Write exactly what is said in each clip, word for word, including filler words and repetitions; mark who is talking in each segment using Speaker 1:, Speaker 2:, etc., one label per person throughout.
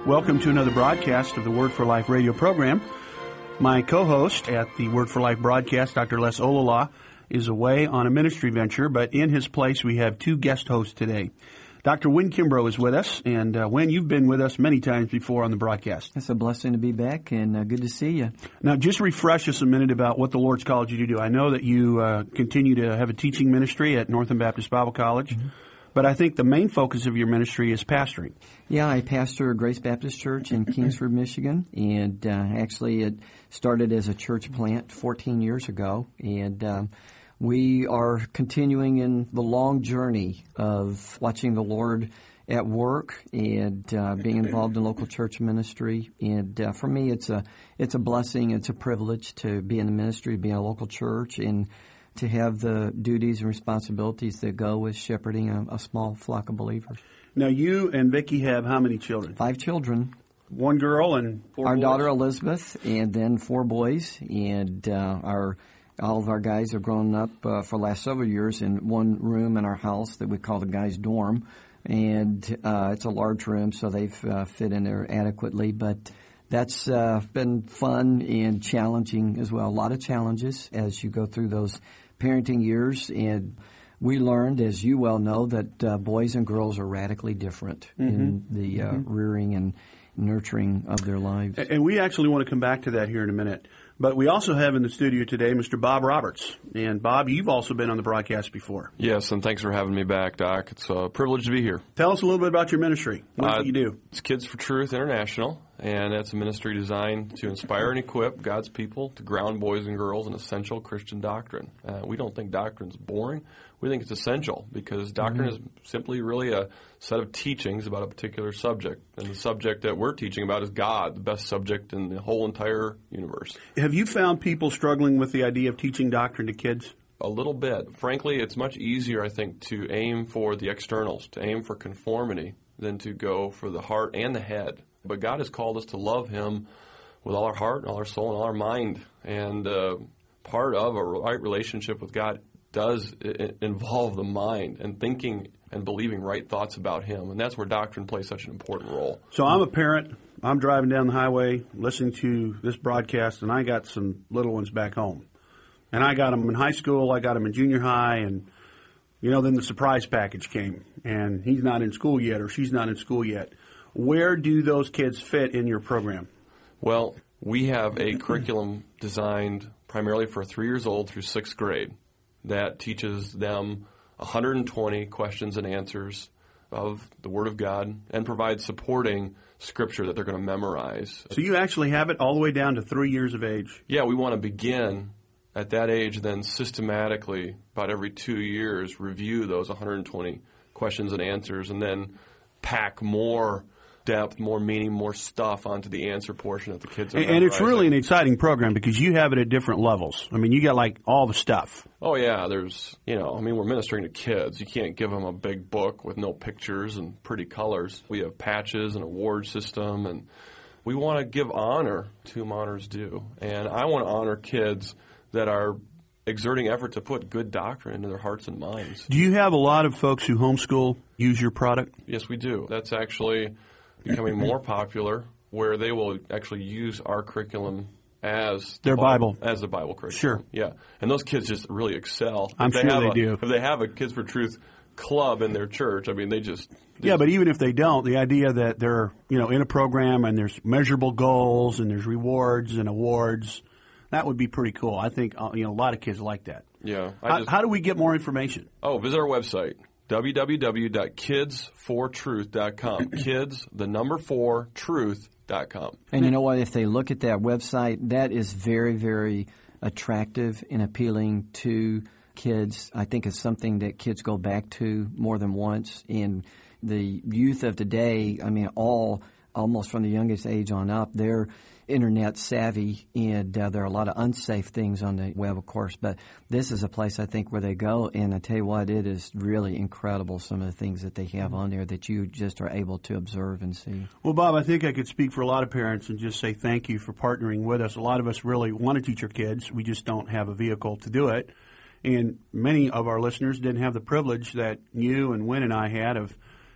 Speaker 1: Welcome to another broadcast of the Word for Life radio program. My co-host at the Word for Life broadcast, Doctor Les Olala, is away on a ministry venture, but in his place we have two guest hosts today. Doctor Wynn Kimbrough is with us, and uh, Wynn, you've been with us many times before on the broadcast.
Speaker 2: It's a blessing to be back, and uh, good to see you.
Speaker 1: Now, just refresh us a minute about what the Lord's called you to do. I know that you uh, continue to have a teaching ministry at Northern Baptist Bible College, mm-hmm. but I think the main focus of your ministry is pastoring.
Speaker 2: Yeah, I pastor Grace Baptist Church in Kingsford, Michigan, and uh, actually it started as a church plant fourteen years ago, and um, we are continuing in the long journey of watching the Lord at work and uh, being involved in local church ministry. And uh, for me, it's a it's a blessing, it's a privilege to be in the ministry, be in a local church, and to have the duties and responsibilities that go with shepherding a, a small flock of believers.
Speaker 1: Now, you and Vicki have how many children?
Speaker 2: Five children.
Speaker 1: One girl and four
Speaker 2: Our
Speaker 1: boys?
Speaker 2: daughter Elizabeth, and then four boys, and uh, our all of our guys have grown up uh, for the last several years in one room in our house that we call the guys' dorm, and uh, it's a large room, so they've uh, fit in there adequately, but that's uh, been fun and challenging as well. A lot of challenges as you go through those parenting years, and we learned, as you well know, that uh, boys and girls are radically different mm-hmm. in the uh, mm-hmm. rearing and nurturing of their lives.
Speaker 1: And we actually want to come back to that here in a minute. But we also have in the studio today Mister Bob Roberts. And Bob, you've also been on the broadcast before.
Speaker 3: Yes, and thanks for having me back, Doc. It's a privilege to be here.
Speaker 1: Tell us a little bit about your ministry. What
Speaker 3: uh,
Speaker 1: do you do?
Speaker 3: It's Kids for Truth International, and that's a ministry designed to inspire and equip God's people to ground boys and girls in essential Christian doctrine. Uh, we don't think doctrine's boring. We think it's essential because doctrine mm-hmm. is simply really a set of teachings about a particular subject. And the subject that we're teaching about is God, the best subject in the whole entire universe.
Speaker 1: Have you found people struggling with the idea of teaching doctrine to kids?
Speaker 3: A little bit. Frankly, it's much easier, I think, to aim for the externals, to aim for conformity, than to go for the heart and the head. But God has called us to love Him with all our heart, all our soul, and all our mind. And uh, part of a right relationship with God does involve the mind and thinking and believing right thoughts about Him. And that's where doctrine plays such an important role.
Speaker 1: So I'm a parent. I'm driving down the highway listening to this broadcast, and I got some little ones back home. And I got them in high school. I got them in junior high. And, you know, then the surprise package came. And he's not in school yet or she's not in school yet. Where do those kids fit in your program?
Speaker 3: Well, we have a curriculum designed primarily for three years old through sixth grade that teaches them one hundred twenty questions and answers of the Word of God and provides supporting Scripture that they're going to memorize.
Speaker 1: So you actually have it all the way down to three years of age?
Speaker 3: Yeah, we want to begin at that age, then systematically, about every two years, review those one hundred twenty questions and answers, and then pack more depth, more meaning, more stuff onto the answer portion that the kids are
Speaker 1: And, and it's really an exciting program because you have it at different levels. I mean, you got like all the stuff.
Speaker 3: Oh, yeah. There's, you know, I mean, we're ministering to kids. You can't give them a big book with no pictures and pretty colors. We have patches and award system, and we want to give honor to whom honors due. And I want to honor kids that are exerting effort to put good doctrine into their hearts and minds.
Speaker 1: Do you have a lot of folks who homeschool use your product?
Speaker 3: Yes, we do. That's actually becoming more popular, where they will actually use our curriculum as
Speaker 1: their Bible.
Speaker 3: Bible, as the Bible curriculum.
Speaker 1: Sure.
Speaker 3: Yeah, and those kids just really excel.
Speaker 1: I'm
Speaker 3: if they
Speaker 1: sure
Speaker 3: have
Speaker 1: they
Speaker 3: a,
Speaker 1: do.
Speaker 3: If they have a Kids for Truth club in their church, I mean, they just they
Speaker 1: yeah. But even if they don't, the idea that they're you know in a program and there's measurable goals and there's rewards and awards, that would be pretty cool. I think uh, you know a lot of kids like that.
Speaker 3: Yeah. I
Speaker 1: How,
Speaker 3: just,
Speaker 1: how do we get more information?
Speaker 3: Oh, visit our website. w w w dot kids for truth dot com. Kids, the number four, truth dot com.
Speaker 2: And you know what? If they look at that website, that is very, very attractive and appealing to kids. I think it's something that kids go back to more than once. And the youth of today, I mean, all almost from the youngest age on up, they're internet savvy, and uh, there are a lot of unsafe things on the web, of course, but this is a place, I think, where they go, and I tell you what, it is really incredible, some of the things that they have on there that you just are able to observe and see.
Speaker 1: Well, Bob, I think I could speak for a lot of parents and just say thank you for partnering with us. A lot of us really want to teach our kids. We just don't have a vehicle to do it, and many of our listeners didn't have the privilege that you and Wynn and I had of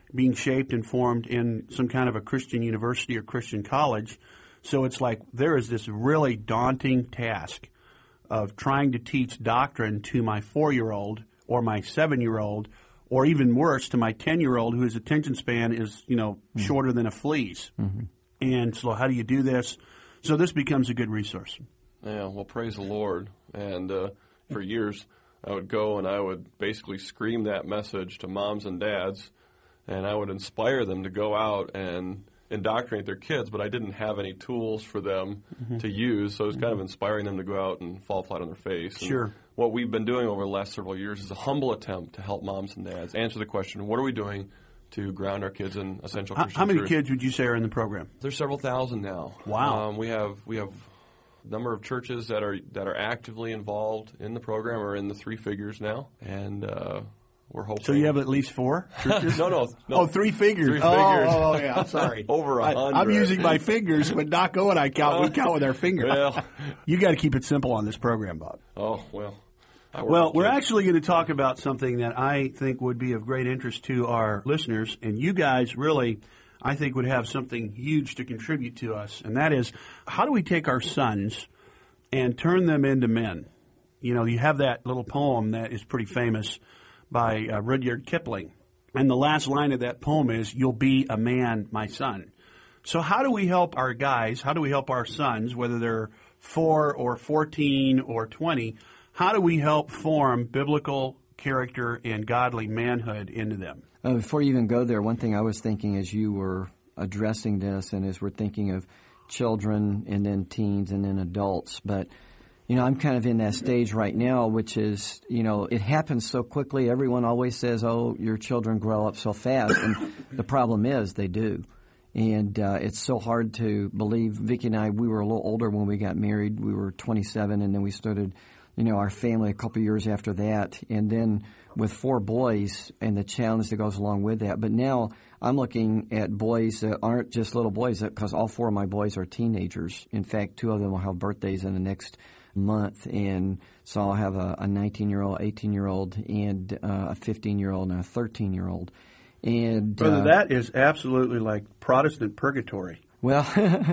Speaker 1: being shaped and formed in some kind of a Christian university or Christian college. So it's like there is this really daunting task of trying to teach doctrine to my four-year-old or my seven-year-old, or even worse, to my ten-year-old whose attention span is, you know, mm-hmm. shorter than a flea's. Mm-hmm. And so how do you do this? So this becomes a good resource.
Speaker 3: Yeah, well, praise the Lord. And uh, for years, I would go and I would basically scream that message to moms and dads, and I would inspire them to go out and indoctrinate their kids, but I didn't have any tools for them mm-hmm. to use, so it was kind of inspiring them to go out and fall flat on their face. And
Speaker 1: sure.
Speaker 3: What we've been doing over the last several years is a humble attempt to help moms and dads answer the question, what are we doing to ground our kids in essential Christian
Speaker 1: How many
Speaker 3: truth?
Speaker 1: kids would you say are in the program?
Speaker 3: There's several thousand now.
Speaker 1: Wow.
Speaker 3: Um, we have we have a number of churches that are that are actively involved in the program, or in the three figures now, and uh, we're hoping.
Speaker 1: So you have at least four churches?
Speaker 3: no, no, no.
Speaker 1: Oh, three figures.
Speaker 3: Three
Speaker 1: oh,
Speaker 3: figures.
Speaker 1: Oh, oh, yeah. I'm sorry.
Speaker 3: Over a hundred.
Speaker 1: I'm using my fingers. When Doc and I count, we count with our fingers.
Speaker 3: Well,
Speaker 1: you got to keep it simple on this program, Bob.
Speaker 3: Oh well.
Speaker 1: Well, we're actually going to talk about something that I think would be of great interest to our listeners, and you guys really, I think, would have something huge to contribute to us, and that is, how do we take our sons and turn them into men? You know, you have that little poem that is pretty famous by uh, Rudyard Kipling, and the last line of that poem is, "You'll be a man, my son." So how do we help our guys, how do we help our sons, whether they're four or fourteen or twenty, how do we help form biblical character and godly manhood into them?
Speaker 2: Uh, before you even go there, one thing I was thinking as you were addressing this, and as we're thinking of children and then teens and then adults, but, you know, I'm kind of in that stage right now, which is, you know, it happens so quickly. Everyone always says, oh, your children grow up so fast, and the problem is they do. And uh, it's so hard to believe. Vicki and I, we were a little older when we got married. We were twenty-seven, and then we started you know, our family a couple of years after that, and then with four boys and the challenge that goes along with that. But now I'm looking at boys that aren't just little boys, because all four of my boys are teenagers. In fact, two of them will have birthdays in the next month, and so I'll have a nineteen-year-old, eighteen-year-old, and uh, a fifteen-year-old and a thirteen-year-old. And
Speaker 1: Brother,
Speaker 2: uh,
Speaker 1: that is absolutely like Protestant purgatory.
Speaker 2: Well,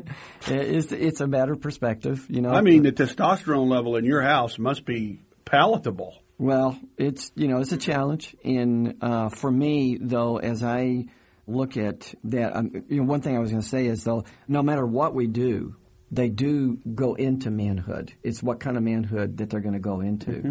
Speaker 2: it's it's a matter of perspective, you know.
Speaker 1: I mean, the testosterone level in your house must be palatable.
Speaker 2: Well, it's you know it's a challenge, and uh, for me though, as I look at that, um, you know, one thing I was going to say is though, no matter what we do, they do go into manhood. It's what kind of manhood that they're going to go into. Mm-hmm.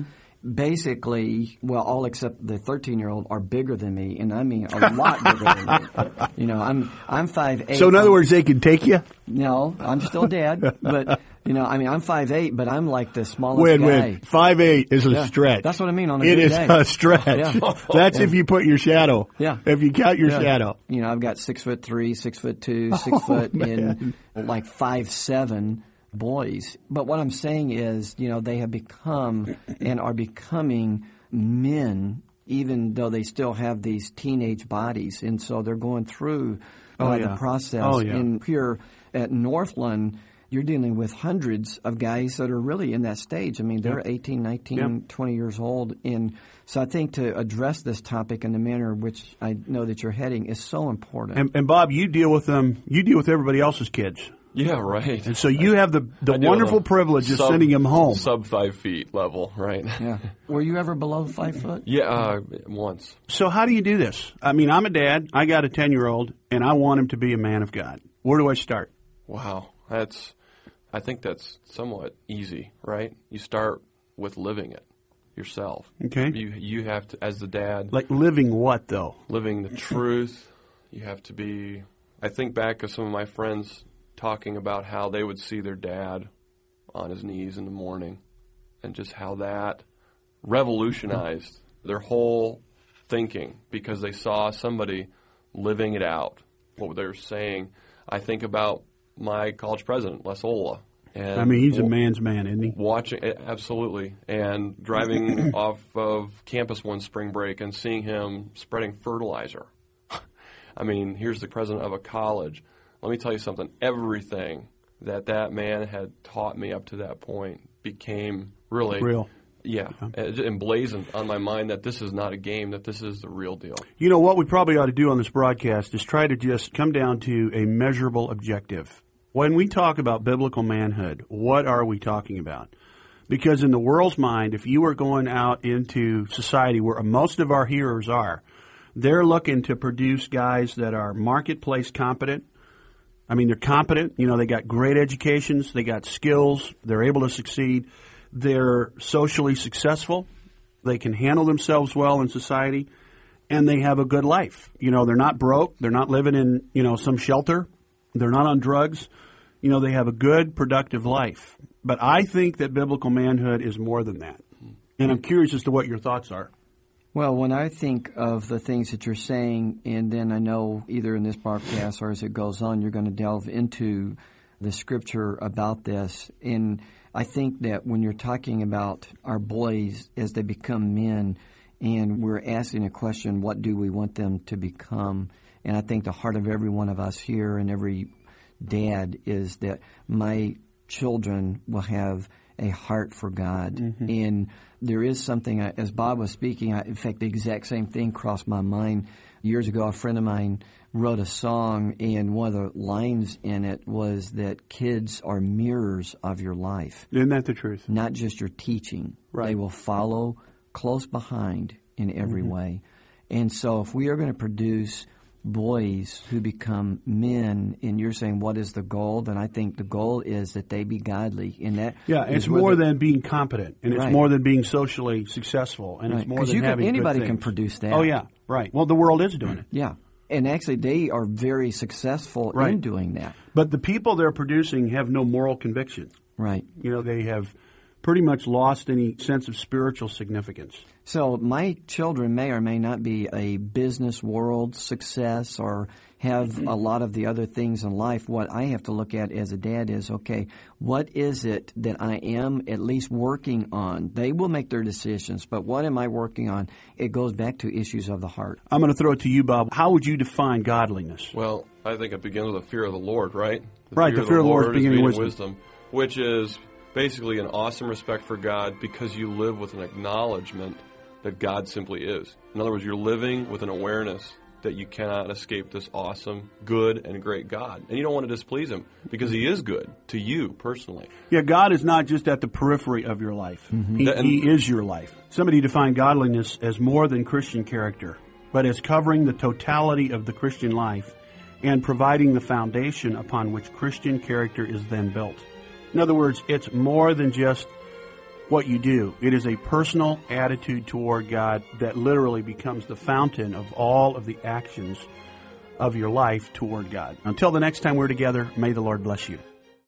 Speaker 2: Basically, well, all except the thirteen-year-old are bigger than me, and I mean a lot bigger than me. You know, I'm I'm five eight.
Speaker 1: So in other words, they can take you?
Speaker 2: No, I'm still dad, but you know, I mean, I'm five eight, but I'm like the smallest
Speaker 1: win,
Speaker 2: guy.
Speaker 1: Win. five eight is a
Speaker 2: yeah,
Speaker 1: stretch.
Speaker 2: That's what I mean on a
Speaker 1: it
Speaker 2: good
Speaker 1: is
Speaker 2: day.
Speaker 1: a stretch. Yeah. That's
Speaker 2: yeah.
Speaker 1: if you put your shadow.
Speaker 2: Yeah.
Speaker 1: If you count your
Speaker 2: yeah.
Speaker 1: shadow.
Speaker 2: You know, I've got six foot three, six foot two, six
Speaker 1: oh,
Speaker 2: foot
Speaker 1: man.
Speaker 2: in like five seven. Boys. But what I'm saying is, you know, they have become and are becoming men, even though they still have these teenage bodies. And so they're going through uh,
Speaker 1: oh, yeah.
Speaker 2: the process.
Speaker 1: Oh, yeah.
Speaker 2: And here at Northland, you're dealing with hundreds of guys that are really in that stage. I mean, they're yep. eighteen, nineteen, yep. twenty years old. And so I think to address this topic in the manner in which I know that you're heading is so important.
Speaker 1: And, and Bob, you deal with them, you deal with everybody else's kids.
Speaker 3: Yeah, right.
Speaker 1: And so you have the, the wonderful privilege of
Speaker 3: sub,
Speaker 1: sending them home.
Speaker 3: Sub five feet level, right?
Speaker 2: Yeah. Were you ever below five foot?
Speaker 3: Yeah, uh, once.
Speaker 1: So how do you do this? I mean, I'm a dad. I got a ten-year-old, and I want him to be a man of God. Where do I start?
Speaker 3: Wow. That's, I think that's somewhat easy, right? You start with living it yourself.
Speaker 1: Okay.
Speaker 3: You, you have to, as the dad.
Speaker 1: Like living what, though?
Speaker 3: Living the truth. You have to be, I think back to some of my friends talking about how they would see their dad on his knees in the morning, and just how that revolutionized their whole thinking because they saw somebody living it out, what they were saying. I think about my college president, Les Ola. And
Speaker 1: I mean, he's a man's man, isn't he?
Speaker 3: Watching, absolutely. And driving off of campus one spring break and seeing him spreading fertilizer. I mean, here's the president of a college. Let me tell you something. Everything that that man had taught me up to that point became really
Speaker 1: Real.
Speaker 3: Yeah, yeah. emblazoned on my mind that this is not a game, that this is the real deal.
Speaker 1: You know, what we probably ought to do on this broadcast is try to just come down to a measurable objective. When we talk about biblical manhood, what are we talking about? Because in the world's mind, if you are going out into society where most of our hearers are, they're looking to produce guys that are marketplace competent. I mean, they're competent. You know, they got great educations. They got skills. They're able to succeed. They're socially successful. They can handle themselves well in society. And they have a good life. You know, they're not broke. They're not living in, you know, some shelter. They're not on drugs. You know, they have a good, productive life. But I think that biblical manhood is more than that. And I'm curious as to what your thoughts are.
Speaker 2: Well, when I think of the things that you're saying, and then I know either in this broadcast or as it goes on, you're going to delve into the scripture about this. And I think that when you're talking about our boys as they become men, and we're asking a question, what do we want them to become? And I think the heart of every one of us here and every dad is that my children will have a heart for God. Mm-hmm. And there is something, as Bob was speaking, I, in fact, the exact same thing crossed my mind. Years ago, a friend of mine wrote a song, and one of the lines in it was that kids are mirrors of your life.
Speaker 1: Isn't that the truth?
Speaker 2: Not just your teaching.
Speaker 1: Right.
Speaker 2: They will follow close behind in every mm-hmm. way. And so if we are going to produce boys who become men, and you're saying what is the goal, then I think the goal is that they be godly. And that
Speaker 1: yeah, it's more than being competent, and it's
Speaker 2: right.
Speaker 1: more than being socially successful, and
Speaker 2: right.
Speaker 1: it's more than
Speaker 2: you can,
Speaker 1: having
Speaker 2: anybody
Speaker 1: good
Speaker 2: can
Speaker 1: things.
Speaker 2: produce that.
Speaker 1: Oh yeah, right. Well, the world is doing it.
Speaker 2: Yeah, and actually they are very successful
Speaker 1: right.
Speaker 2: in doing that.
Speaker 1: But the people they're producing have no moral conviction.
Speaker 2: Right.
Speaker 1: You know, they have pretty much lost any sense of spiritual significance.
Speaker 2: So my children may or may not be a business world success or have a lot of the other things in life. What I have to look at as a dad is, okay, what is it that I am at least working on? They will make their decisions, but what am I working on? It goes back to issues of the heart.
Speaker 1: I'm going to throw it to you, Bob. How would you define godliness?
Speaker 3: Well, I think it begins with the fear of the Lord, right? The
Speaker 1: right,
Speaker 3: fear
Speaker 1: the fear of the Lord is beginning
Speaker 3: wisdom.
Speaker 1: wisdom.
Speaker 3: Which is basically an awesome respect for God because you live with an acknowledgement that God simply is. In other words, you're living with an awareness that you cannot escape this awesome, good, and great God. And you don't want to displease Him because He is good to you personally.
Speaker 1: Yeah, God is not just at the periphery of your life. Mm-hmm. He,
Speaker 3: and,
Speaker 1: he is your life. Somebody defined godliness as more than Christian character, but as covering the totality of the Christian life and providing the foundation upon which Christian character is then built. In other words, it's more than just what you do. It is a personal attitude toward God that literally becomes the fountain of all of the actions of your life toward God. Until the next time we're together, may the Lord bless you.